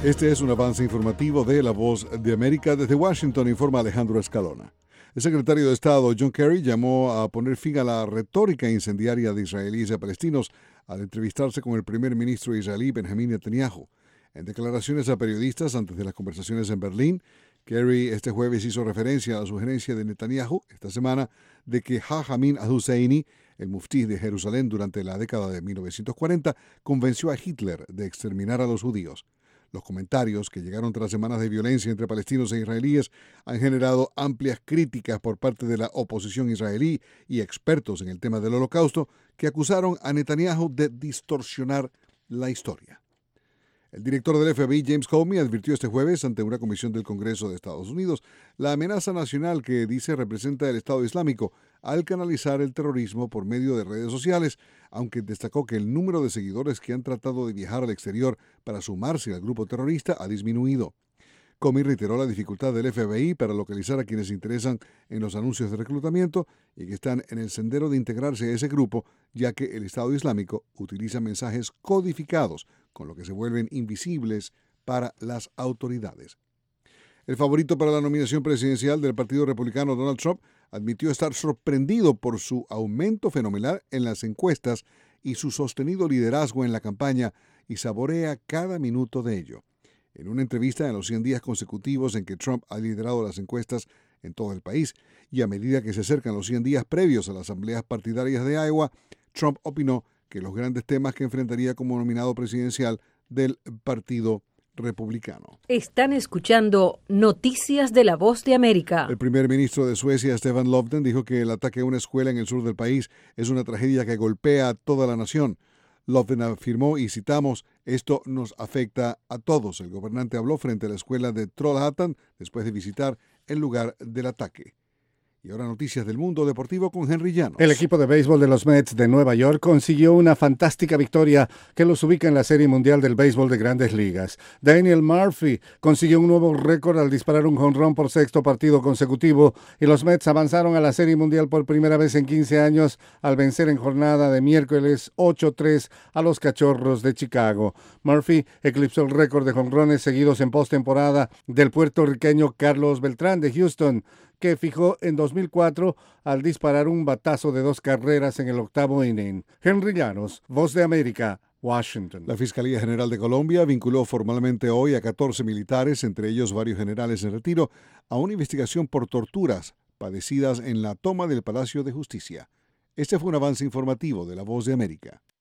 Este es un avance informativo de La Voz de América. Desde Washington informa Alejandro Escalona. El secretario de Estado John Kerry llamó a poner fin a la retórica incendiaria de israelíes y palestinos al entrevistarse con el primer ministro israelí Benjamín Netanyahu. En declaraciones a periodistas antes de las conversaciones en Berlín, Kerry este jueves hizo referencia a la sugerencia de Netanyahu esta semana de que Hajamin al-Husseini, el muftí de Jerusalén durante la década de 1940, convenció a Hitler de exterminar a los judíos. Los comentarios, que llegaron tras semanas de violencia entre palestinos e israelíes, han generado amplias críticas por parte de la oposición israelí y expertos en el tema del Holocausto, que acusaron a Netanyahu de distorsionar la historia. El director del FBI, James Comey, advirtió este jueves ante una comisión del Congreso de Estados Unidos la amenaza nacional que dice representa el Estado Islámico al canalizar el terrorismo por medio de redes sociales, aunque destacó que el número de seguidores que han tratado de viajar al exterior para sumarse al grupo terrorista ha disminuido. Comey reiteró la dificultad del FBI para localizar a quienes se interesan en los anuncios de reclutamiento y que están en el sendero de integrarse a ese grupo, ya que el Estado Islámico utiliza mensajes codificados, con lo que se vuelven invisibles para las autoridades. El favorito para la nominación presidencial del Partido Republicano, Donald Trump, admitió estar sorprendido por su aumento fenomenal en las encuestas y su sostenido liderazgo en la campaña, y saborea cada minuto de ello. En una entrevista en los 100 días consecutivos en que Trump ha liderado las encuestas en todo el país, y a medida que se acercan los 100 días previos a las asambleas partidarias de Iowa, Trump opinó que los grandes temas que enfrentaría como nominado presidencial del Partido Republicano. Están escuchando Noticias de La Voz de América. El primer ministro de Suecia, Stefan Löfven, dijo que el ataque a una escuela en el sur del país es una tragedia que golpea a toda la nación. Löfven afirmó, y citamos, «Esto nos afecta a todos». El gobernante habló frente a la escuela de Trollhättan después de visitar el lugar del ataque. Y ahora noticias del mundo deportivo con Henry Llanos. El equipo de béisbol de los Mets de Nueva York consiguió una fantástica victoria que los ubica en la Serie Mundial del Béisbol de Grandes Ligas. Daniel Murphy consiguió un nuevo récord al disparar un jonrón por sexto partido consecutivo, y los Mets avanzaron a la Serie Mundial por primera vez en 15 años al vencer en jornada de miércoles 8-3 a los Cachorros de Chicago. Murphy eclipsó el récord de jonrones seguidos en postemporada del puertorriqueño Carlos Beltrán de Houston, que fijó en 2004 al disparar un batazo de 2 carreras en el octavo inning. Henry Llanos, Voz de América, Washington. La Fiscalía General de Colombia vinculó formalmente hoy a 14 militares, entre ellos varios generales en retiro, a una investigación por torturas padecidas en la toma del Palacio de Justicia. Este fue un avance informativo de La Voz de América.